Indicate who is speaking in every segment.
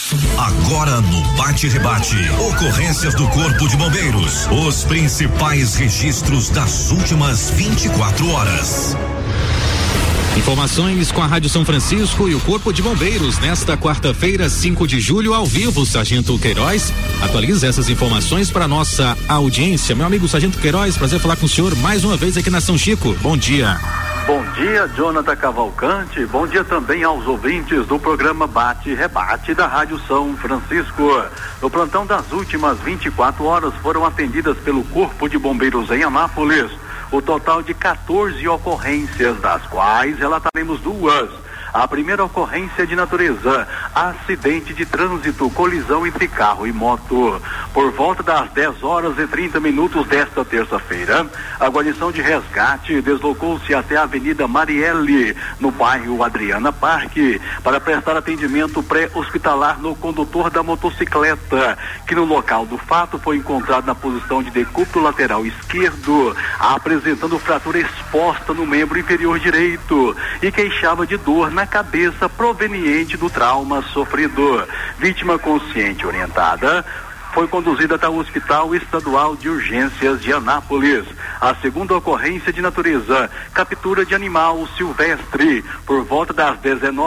Speaker 1: Agora no Bate-Rebate, ocorrências do Corpo de Bombeiros, os principais registros das últimas 24 horas.
Speaker 2: Informações com a Rádio São Francisco e o Corpo de Bombeiros nesta quarta-feira, 5 de julho, ao vivo. Sargento Queiroz atualiza essas informações para nossa audiência. Meu amigo Sargento Queiroz, prazer falar com o senhor mais uma vez aqui na São Chico. Bom dia.
Speaker 3: Bom dia, Jonathan Cavalcante. Bom dia também aos ouvintes do programa Bate-Rebate da Rádio São Francisco. No plantão das últimas 24 horas foram atendidas pelo Corpo de Bombeiros em Anápolis o total de 14 ocorrências, das quais relataremos duas. A primeira ocorrência de natureza, acidente de trânsito, colisão entre carro e moto. Por volta das 10h30 desta terça-feira, a guarnição de resgate deslocou-se até a Avenida Marielle, no bairro Adriana Parque, para prestar atendimento pré-hospitalar no condutor da motocicleta, que no local do fato foi encontrado na posição de decúbito lateral esquerdo, apresentando fratura exposta no membro inferior direito e queixava de dor na cabeça proveniente do trauma sofrido. Vítima consciente e orientada foi conduzida até o Hospital Estadual de Urgências de Anápolis. A segunda ocorrência de natureza, captura de animal silvestre. Por volta das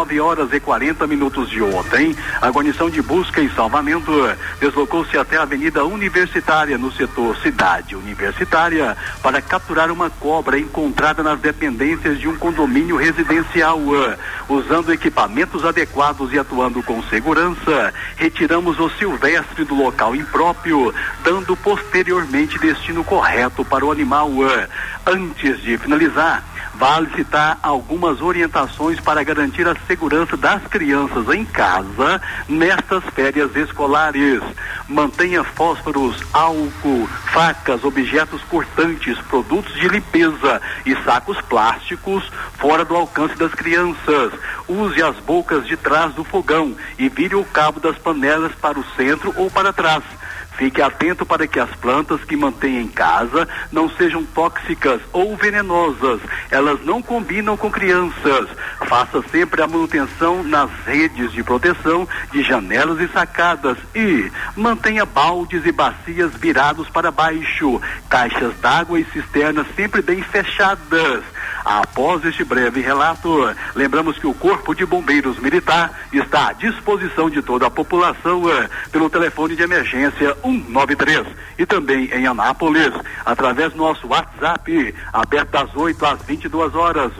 Speaker 3: 19h40 de ontem, a guarnição de busca e salvamento deslocou-se até a Avenida Universitária, no setor Cidade Universitária, para capturar uma cobra encontrada nas dependências de um condomínio residencial. Usando equipamentos adequados e atuando com segurança, retiramos o silvestre do local impróprio, dando posteriormente destino correto para o animal. Antes de finalizar, vale citar algumas orientações para garantir a segurança das crianças em casa nestas férias escolares. Mantenha fósforos, álcool, facas, objetos cortantes, produtos de limpeza e sacos plásticos fora do alcance das crianças. Use as bocas de trás do fogão e vire o cabo das panelas para o centro ou para trás. Fique atento para que as plantas que mantém em casa não sejam tóxicas ou venenosas. Elas não combinam com crianças. Faça sempre a manutenção nas redes de proteção de janelas e sacadas e mantenha baldes e bacias virados para baixo. Caixas d'água e cisternas sempre bem fechadas. Após este breve relato, lembramos que o Corpo de Bombeiros Militar está à disposição de toda a população pelo telefone de emergência 193 e também em Anápolis, através do nosso WhatsApp, aberto das 8 às 22 horas,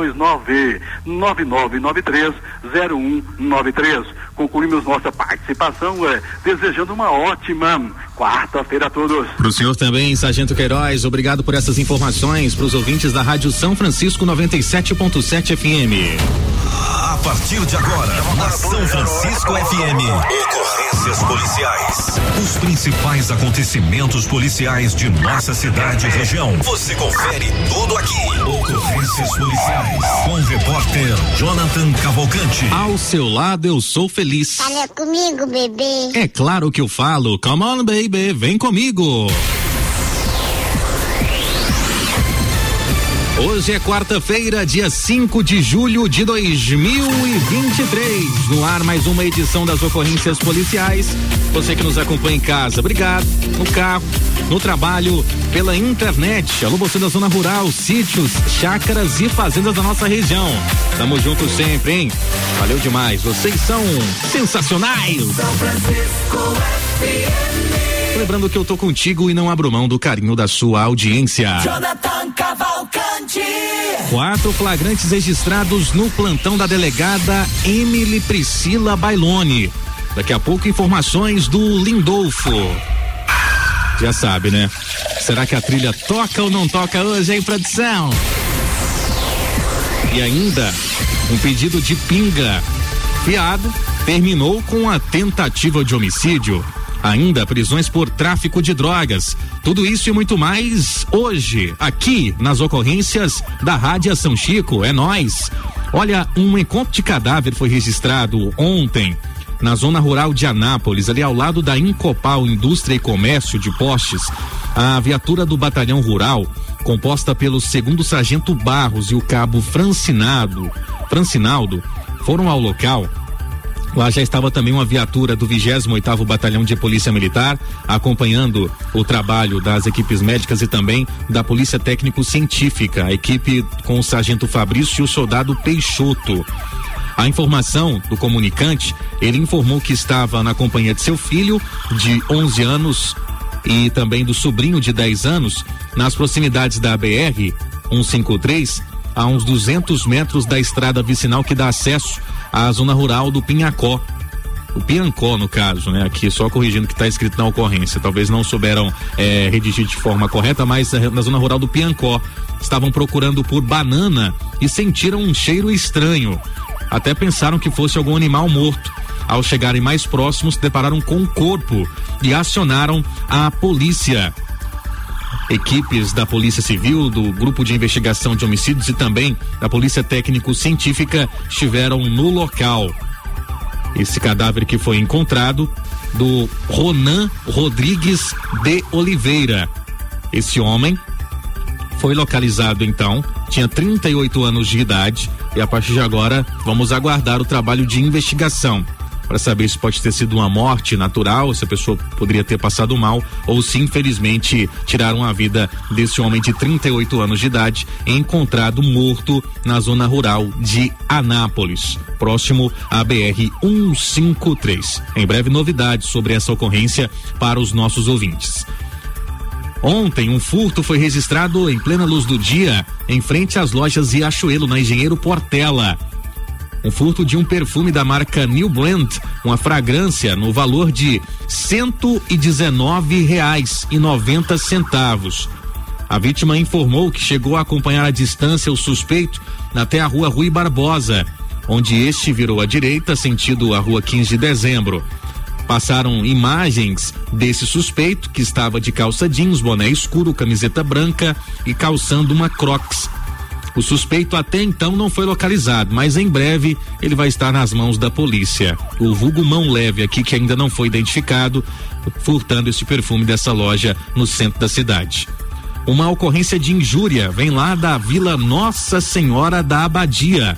Speaker 3: 629-9993-0193. Concluímos nossa participação desejando uma ótima quarta-feira a todos.
Speaker 2: Para o senhor também, Sargento Queiroz, obrigado por essas informações para os ouvintes da Rádio São Francisco 97.7 FM.
Speaker 1: A partir de agora, na São Francisco FM, ocorrências policiais. Os principais acontecimentos policiais de nossa cidade e região. Você confere tudo aqui. Ocorrências policiais. Com o repórter Jonathan Cavalcante.
Speaker 2: Ao seu lado, eu sou feliz.
Speaker 4: Fala comigo, bebê.
Speaker 2: É claro que eu falo. Come on, baby, vem comigo. Hoje é quarta-feira, dia 5 de julho de 2023. No ar, mais uma edição das ocorrências policiais. Você que nos acompanha em casa, obrigado. No carro, no trabalho, pela internet. Alô, você da zona rural, sítios, chácaras e fazendas da nossa região. Tamo junto sempre, hein? Valeu demais. Vocês são sensacionais. São Francisco FM. Lembrando que eu tô contigo e não abro mão do carinho da sua audiência.
Speaker 5: Jonathan Cavalcante.
Speaker 2: 4 flagrantes registrados no plantão da delegada Emily Priscila Bailone. Daqui a pouco informações do Lindolfo. Já sabe, né? Será que a trilha toca ou não toca hoje, hein, produção? E ainda, um pedido de pinga fiado terminou com a tentativa de homicídio. Ainda prisões por tráfico de drogas. Tudo isso e muito mais hoje, aqui nas ocorrências da Rádio São Chico. É nóis. Olha, um encontro de cadáver foi registrado ontem na zona rural de Anápolis, ali ao lado da Incopal Indústria e Comércio de Postes. A viatura do Batalhão Rural, composta pelo 2º Sargento Barros e o cabo Francinaldo, foram ao local Lá já estava também uma viatura do 28º Batalhão de Polícia Militar, acompanhando o trabalho das equipes médicas e também da Polícia Técnico-Científica, a equipe com o Sargento Fabrício e o soldado Peixoto. A informação do comunicante, ele informou que estava na companhia de seu filho, de 11 anos, e também do sobrinho de 10 anos, nas proximidades da BR-153, a uns 200 metros da estrada vicinal que dá acesso à zona rural do Pinhacó. O Piancó, no caso, né? Aqui só corrigindo o que está escrito na ocorrência. Talvez não souberam redigir de forma correta, mas na zona rural do Piancó. Estavam procurando por banana e sentiram um cheiro estranho. Até pensaram que fosse algum animal morto. Ao chegarem mais próximos, se depararam com o corpo e acionaram a polícia. Equipes da Polícia Civil, do Grupo de Investigação de Homicídios e também da Polícia Técnico-Científica estiveram no local. Esse cadáver que foi encontrado, do Ronan Rodrigues de Oliveira. Esse homem foi localizado então, tinha 38 anos de idade e a partir de agora vamos aguardar o trabalho de investigação para saber se pode ter sido uma morte natural, se a pessoa poderia ter passado mal ou se infelizmente tiraram a vida desse homem de 38 anos de idade, encontrado morto na zona rural de Anápolis, próximo à BR-153. Em breve novidades sobre essa ocorrência para os nossos ouvintes. Ontem, um furto foi registrado em plena luz do dia, em frente às lojas Riachuelo, na Engenheiro Portela. Um furto de um perfume da marca New Blend, uma fragrância no valor de R$ 119,90. A vítima informou que chegou a acompanhar à distância o suspeito até a rua Rui Barbosa, onde este virou à direita, sentido a rua 15 de dezembro. Passaram imagens desse suspeito, que estava de calça jeans, boné escuro, camiseta branca e calçando uma Crocs. O suspeito até então não foi localizado, mas em breve ele vai estar nas mãos da polícia. O vulgo mão leve aqui, que ainda não foi identificado, furtando esse perfume dessa loja no centro da cidade. Uma ocorrência de injúria vem lá da Vila Nossa Senhora da Abadia.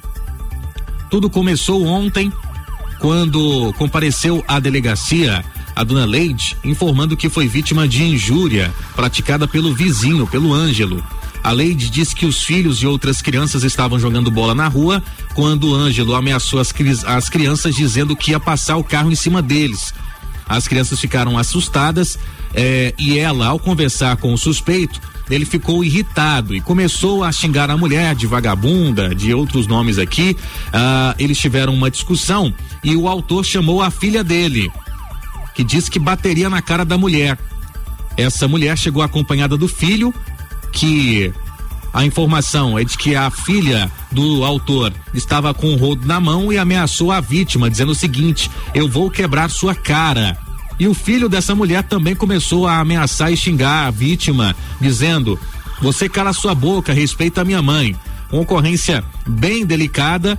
Speaker 2: Tudo começou ontem, quando compareceu à delegacia a dona Leide, informando que foi vítima de injúria praticada pelo vizinho, pelo Ângelo. A Leide disse que os filhos e outras crianças estavam jogando bola na rua quando o Ângelo ameaçou as crianças dizendo que ia passar o carro em cima deles. As crianças ficaram assustadas e ela, ao conversar com o suspeito, ele ficou irritado e começou a xingar a mulher de vagabunda, de outros nomes aqui. Eles tiveram uma discussão e o autor chamou a filha dele, que disse que bateria na cara da mulher. Essa mulher chegou acompanhada do filho, que a informação é de que a filha do autor estava com o rodo na mão e ameaçou a vítima, dizendo o seguinte: eu vou quebrar sua cara. E o filho dessa mulher também começou a ameaçar e xingar a vítima, dizendo: você cala sua boca, respeita a minha mãe. Uma ocorrência bem delicada.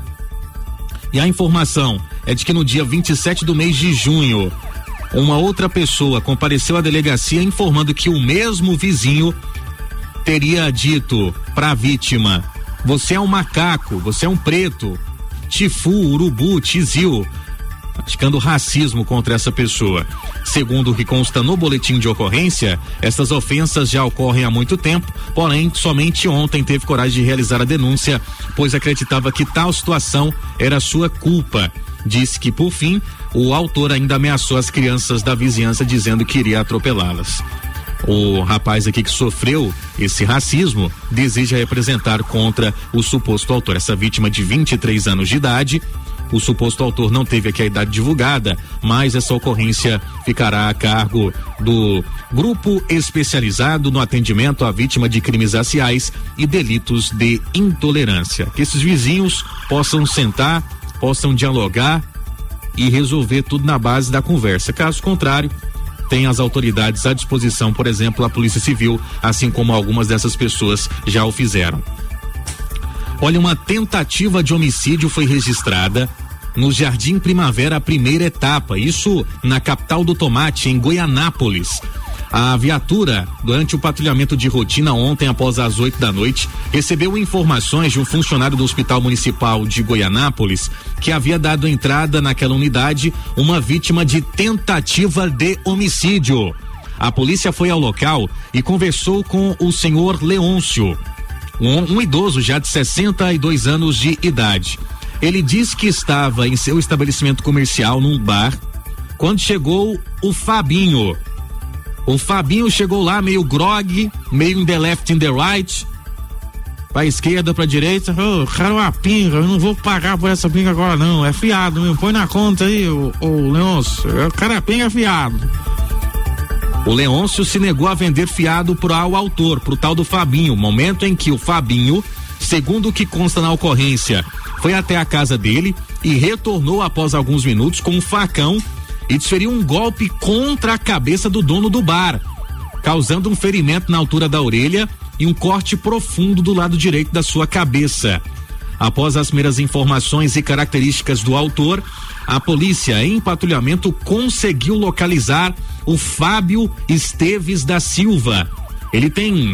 Speaker 2: E a informação é de que no dia 27 do mês de junho, uma outra pessoa compareceu à delegacia informando que o mesmo vizinho teria dito para a vítima: você é um macaco, você é um preto, tifu, urubu, tizil, praticando racismo contra essa pessoa. Segundo o que consta no boletim de ocorrência, essas ofensas já ocorrem há muito tempo, porém somente ontem teve coragem de realizar a denúncia, pois acreditava que tal situação era sua culpa. Disse que, por fim, o autor ainda ameaçou as crianças da vizinhança dizendo que iria atropelá-las. O rapaz aqui que sofreu esse racismo deseja representar contra o suposto autor. Essa vítima de 23 anos de idade, o suposto autor não teve aqui a idade divulgada, mas essa ocorrência ficará a cargo do grupo especializado no atendimento à vítima de crimes raciais e delitos de intolerância. Que esses vizinhos possam sentar, possam dialogar e resolver tudo na base da conversa. Caso contrário, tem as autoridades à disposição, por exemplo, a Polícia Civil, assim como algumas dessas pessoas já o fizeram. Olha, uma tentativa de homicídio foi registrada no Jardim Primavera, a primeira etapa, isso na capital do tomate, em Goianápolis. A viatura, durante o patrulhamento de rotina ontem, após as 8 da noite, recebeu informações de um funcionário do Hospital Municipal de Goianápolis que havia dado entrada naquela unidade uma vítima de tentativa de homicídio. A polícia foi ao local e conversou com o senhor Leôncio, um idoso já de 62 anos de idade. Ele disse que estava em seu estabelecimento comercial num bar quando chegou o Fabinho. O Fabinho chegou lá meio grog, meio in the left, in the right, pra esquerda, pra direita. Quero uma pinga, eu não vou pagar por essa pinga agora não, é fiado mesmo, põe na conta aí, o Leôncio, eu quero a pinga fiado. O Leôncio se negou a vender fiado ao autor, pro tal do Fabinho, momento em que o Fabinho, segundo o que consta na ocorrência, foi até a casa dele e retornou após alguns minutos com um facão e desferiu um golpe contra a cabeça do dono do bar, causando um ferimento na altura da orelha e um corte profundo do lado direito da sua cabeça. Após as primeiras informações e características do autor, a polícia em patrulhamento conseguiu localizar o Fábio Esteves da Silva. Ele tem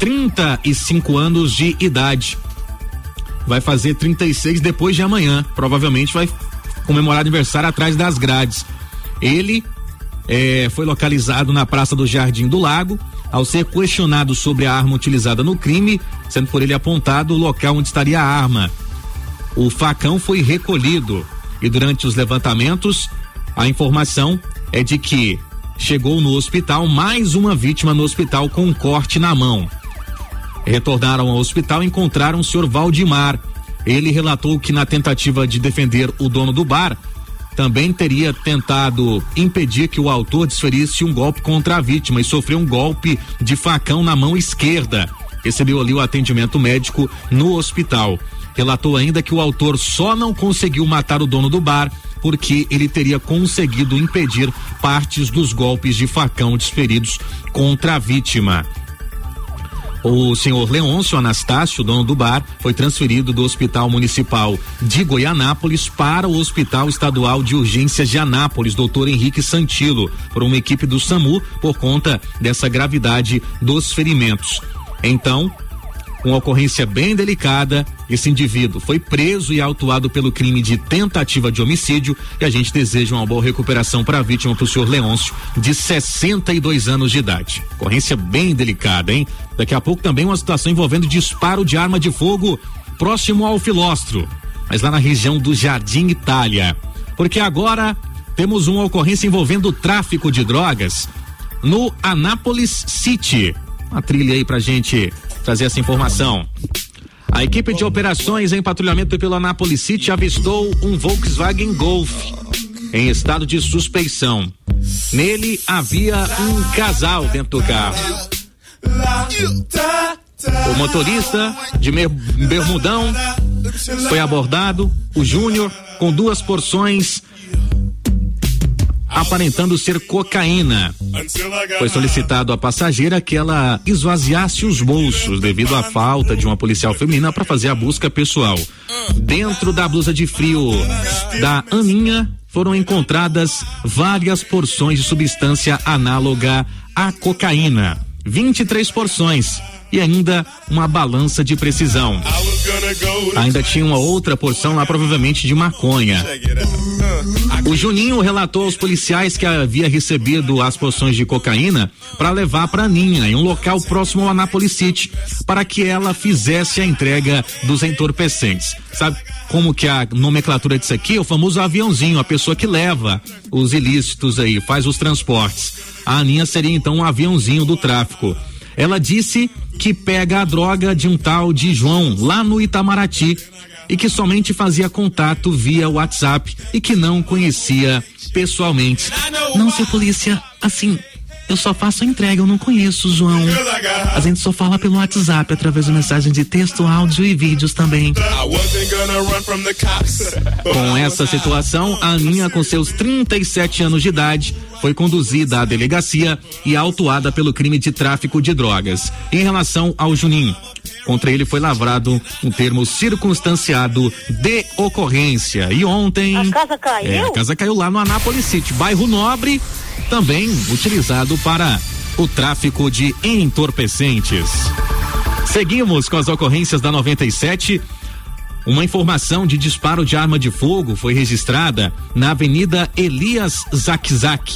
Speaker 2: 35 anos de idade. Vai fazer 36 depois de amanhã. Provavelmente vai comemorar aniversário atrás das grades. Ele foi localizado na Praça do Jardim do Lago. Ao ser questionado sobre a arma utilizada no crime, sendo por ele apontado o local onde estaria a arma, o facão foi recolhido e durante os levantamentos, a informação é de que chegou no hospital mais uma vítima no hospital com um corte na mão. Retornaram ao hospital e encontraram o senhor Valdimar. Ele relatou que na tentativa de defender o dono do bar, também teria tentado impedir que o autor desferisse um golpe contra a vítima e sofreu um golpe de facão na mão esquerda. Recebeu ali o atendimento médico no hospital. Relatou ainda que o autor só não conseguiu matar o dono do bar porque ele teria conseguido impedir partes dos golpes de facão desferidos contra a vítima. O senhor Leôncio Anastácio, dono do bar, foi transferido do Hospital Municipal de Goianápolis para o Hospital Estadual de Urgências de Anápolis, Dr. Henrique Santilo, por uma equipe do SAMU, por conta dessa gravidade dos ferimentos. Então, uma ocorrência bem delicada, esse indivíduo foi preso e autuado pelo crime de tentativa de homicídio e a gente deseja uma boa recuperação para a vítima, para o senhor Leôncio, de 62 anos de idade. Ocorrência bem delicada, hein? Daqui a pouco também uma situação envolvendo disparo de arma de fogo próximo ao Filóstro, mas lá na região do Jardim Itália. Porque agora temos uma ocorrência envolvendo tráfico de drogas no Anápolis City. Uma trilha aí pra gente trazer essa informação. A equipe de operações em patrulhamento pelo Anápolis City avistou um Volkswagen Golf em estado de suspeição. Nele havia um casal dentro do carro. O motorista de bermudão foi abordado, o Júnior, com 2 porções aparentando ser cocaína. Foi solicitado à passageira que ela esvaziasse os bolsos devido à falta de uma policial feminina para fazer a busca pessoal. Dentro da blusa de frio da Aninha foram encontradas várias porções de substância análoga à cocaína, 23 porções e ainda uma balança de precisão. Ainda tinha uma outra porção lá, provavelmente de maconha. O Juninho relatou aos policiais que havia recebido as porções de cocaína para levar para a Aninha em um local próximo ao Anápolis City para que ela fizesse a entrega dos entorpecentes. Sabe como que a nomenclatura disso aqui? O famoso aviãozinho, a pessoa que leva os ilícitos aí, faz os transportes. A Aninha seria então um aviãozinho do tráfico. Ela disse que pega a droga de um tal de João lá no Itamaraty e que somente fazia contato via WhatsApp e que não conhecia pessoalmente. Não, seu polícia, assim, eu só faço a entrega, eu não conheço o João. A gente só fala pelo WhatsApp através de mensagens de texto, áudio e vídeos também. Com essa situação, a Aninha, com seus 37 anos de idade, foi conduzida à delegacia e autuada pelo crime de tráfico de drogas. Em relação ao Juninho, contra ele foi lavrado um termo circunstanciado de ocorrência. E ontem
Speaker 4: A casa caiu?
Speaker 2: a casa caiu lá no Anápolis City, bairro Nobre, também utilizado para o tráfico de entorpecentes. Seguimos com as ocorrências da 97. Uma informação de disparo de arma de fogo foi registrada na Avenida Elias Zakzak.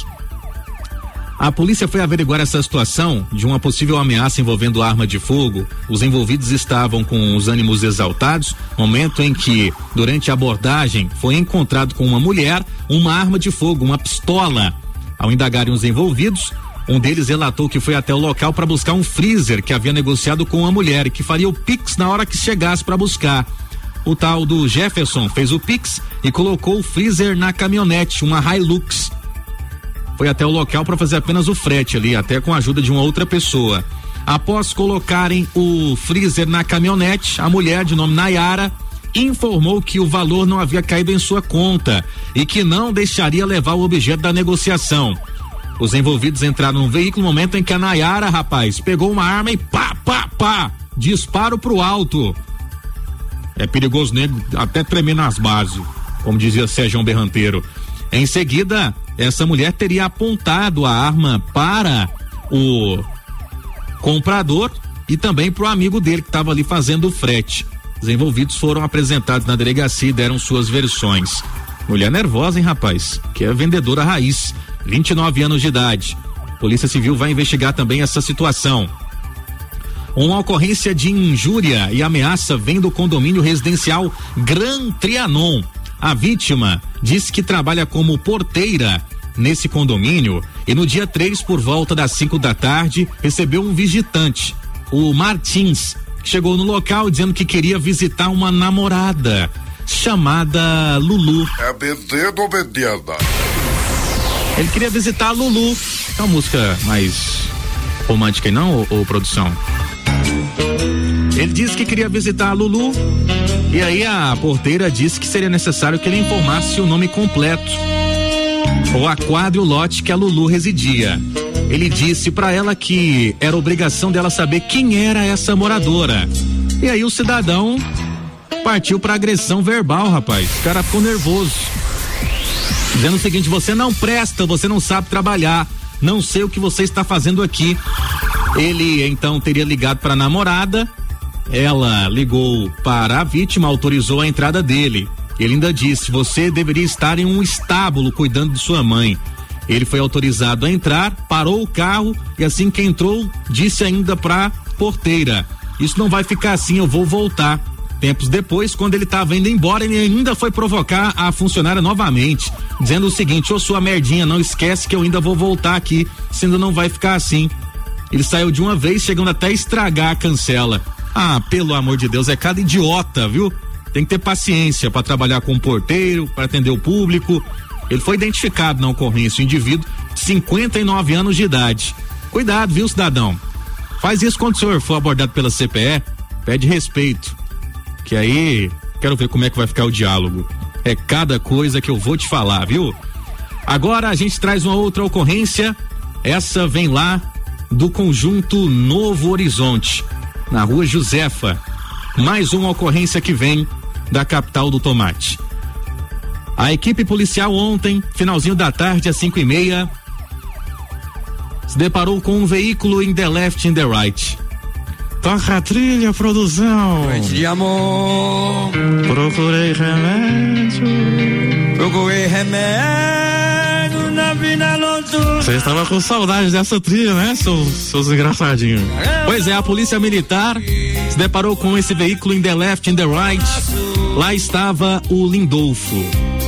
Speaker 2: A polícia foi averiguar essa situação de uma possível ameaça envolvendo arma de fogo. Os envolvidos estavam com os ânimos exaltados, momento em que, durante a abordagem, foi encontrado com uma mulher uma arma de fogo, uma pistola. Ao indagarem os envolvidos, um deles relatou que foi até o local para buscar um freezer que havia negociado com a mulher e que faria o Pix na hora que chegasse para buscar. O tal do Jefferson fez o Pix e colocou o freezer na caminhonete, uma Hilux. Foi até o local para fazer apenas o frete ali, até com a ajuda de uma outra pessoa. Após colocarem o freezer na caminhonete, a mulher de nome Nayara informou que o valor não havia caído em sua conta e que não deixaria levar o objeto da negociação. Os envolvidos entraram no veículo no momento em que a Nayara, rapaz, pegou uma arma e pá, disparo pro alto. É perigoso nego até tremer nas bases, como dizia Sérgio Berranteiro. Em seguida, essa mulher teria apontado a arma para o comprador e também para o amigo dele que estava ali fazendo o frete. Os envolvidos foram apresentados na delegacia e deram suas versões. Mulher nervosa, hein, rapaz? Que é vendedora raiz, 29 anos de idade. Polícia Civil vai investigar também essa situação. Uma ocorrência de injúria e ameaça vem do condomínio residencial Gran Trianon. A vítima disse que trabalha como porteira nesse condomínio e no dia 3, por volta das 5 da tarde, recebeu um visitante, o Martins, que chegou no local dizendo que queria visitar uma namorada chamada Lulu.
Speaker 6: É menino ou menina?
Speaker 2: Ele queria visitar a Lulu. É uma música mais romântica, não, ou produção? Ele disse que queria visitar a Lulu e aí a porteira disse que seria necessário que ele informasse o nome completo ou a quadra e o lote que a Lulu residia. Ele disse pra ela que era obrigação dela saber quem era essa moradora. E aí o cidadão partiu pra agressão verbal, rapaz. O cara ficou nervoso, dizendo o seguinte: você não presta, você não sabe trabalhar, não sei o que você está fazendo aqui. Ele então teria ligado para a namorada, ela ligou para a vítima, autorizou a entrada dele. Ele ainda disse: você deveria estar em um estábulo cuidando de sua mãe. Ele foi autorizado a entrar, parou o carro e assim que entrou, disse ainda pra porteira: isso não vai ficar assim, eu vou voltar. Tempos depois, quando ele estava indo embora, ele ainda foi provocar a funcionária novamente, dizendo o seguinte: ô sua merdinha, não esquece que eu ainda vou voltar aqui, senão não vai ficar assim. Ele saiu de uma vez, chegando até a estragar a cancela. Ah, pelo amor de Deus, é cada idiota, viu? Tem que ter paciência para trabalhar com o porteiro, para atender o público. Ele foi identificado na ocorrência, o indivíduo, 59 anos de idade. Cuidado, viu, cidadão? Faz isso quando o senhor for abordado pela CPE, pede respeito, que aí quero ver como é que vai ficar o diálogo. É cada coisa que eu vou te falar, viu? Agora a gente traz uma outra ocorrência, essa vem lá do conjunto Novo Horizonte, na rua Josefa. Mais uma ocorrência que vem da capital do tomate. A equipe policial ontem, finalzinho da tarde, às 5:30, se deparou com um veículo in the left and the right. Toca a trilha, produção.
Speaker 7: Noite de amor.
Speaker 2: Procurei remédio
Speaker 7: na vida noturna.
Speaker 2: Você estava com saudade dessa trilha, né, seus engraçadinhos? Pois é, a polícia militar se deparou com esse veículo in the left and the right. Lá estava o Lindolfo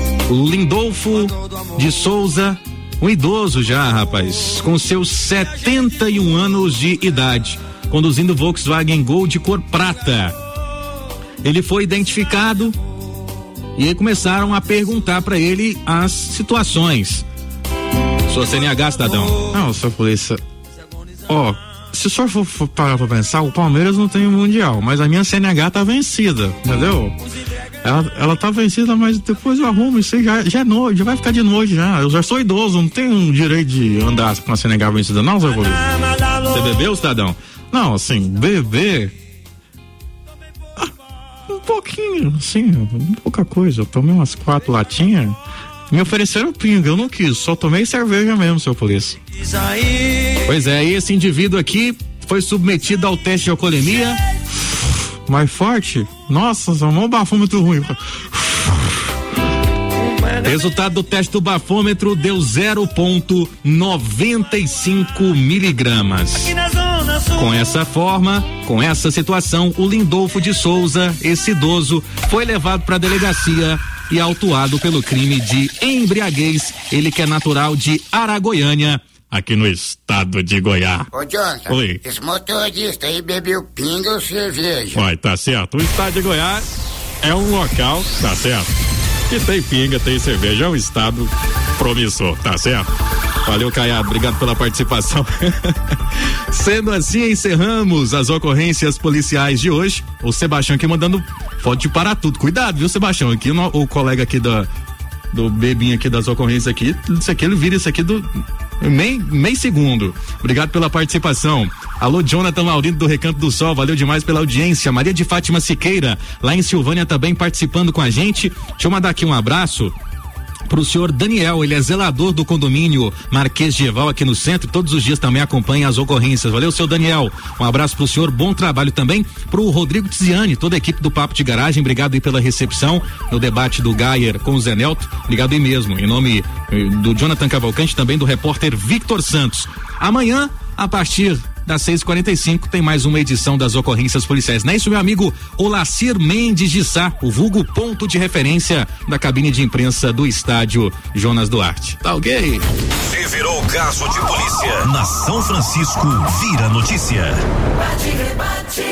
Speaker 2: de Souza, um idoso já, rapaz, com seus 71 anos de idade, conduzindo Volkswagen Gol de cor prata. Ele foi identificado e aí começaram a perguntar para ele as situações. Sua CNH, cidadão?
Speaker 8: Não, sua polícia. Se o senhor for parar pra pensar, o Palmeiras não tem o Mundial, mas a minha CNH tá vencida, entendeu? Ela tá vencida, mas depois eu arrumo, isso aí já é noite, já vai ficar de noite já. Eu já sou idoso, não tenho direito de andar com a CNH vencida, não, seu polícia.
Speaker 2: Você bebeu, cidadão?
Speaker 8: Não, assim, beber. Um pouquinho, assim, pouca coisa. Eu tomei umas 4 latinhas Me ofereceram pinga, eu não quis, só tomei cerveja mesmo, seu polícia.
Speaker 2: Pois é, esse indivíduo aqui foi submetido ao teste de alcoolemia.
Speaker 8: Mais forte? Nossa, só um bafômetro ruim.
Speaker 2: Resultado do teste do bafômetro deu 0,95 miligramas. Com essa forma, com essa situação, o Lindolfo de Souza, esse idoso, foi levado para a delegacia e autuado pelo crime de embriaguez. Ele que é natural de Aragoiânia, aqui no estado de Goiás.
Speaker 9: Ô, Jonathan,
Speaker 2: oi.
Speaker 9: Esse motorista aí bebeu pinga ou cerveja?
Speaker 2: Vai, tá certo. O estado de Goiás é um local, tá certo, que tem pinga, tem cerveja, é um estado promissor, tá certo? Valeu, Caiado, obrigado pela participação. Sendo assim, encerramos as ocorrências policiais de hoje. O Sebastião aqui mandando foto de para tudo. Cuidado, viu, Sebastião? Aqui o colega aqui do bebinho aqui das ocorrências aqui, isso aqui ele vira isso aqui do meio segundo. Obrigado pela participação. Alô, Jonathan Laurindo do Recanto do Sol, valeu demais pela audiência. Maria de Fátima Siqueira, lá em Silvânia, também participando com a gente. Deixa eu mandar aqui um abraço pro senhor Daniel, ele é zelador do condomínio Marquês de Eval aqui no centro, todos os dias também acompanha as ocorrências. Valeu, seu Daniel. Um abraço pro senhor, bom trabalho também pro Rodrigo Tiziani, toda a equipe do Papo de Garagem, obrigado aí pela recepção no debate do Gayer com o Zé Nelto, obrigado aí mesmo, em nome do Jonathan Cavalcante, também do repórter Victor Santos. Amanhã, a partir das 6h45, tem mais uma edição das ocorrências policiais. Não é isso, meu amigo Olacir Mendes de Sá, o vulgo ponto de referência da cabine de imprensa do estádio Jonas Duarte. Tá ok?
Speaker 1: Se virou caso de polícia, na São Francisco vira notícia.
Speaker 5: Bate, rebate.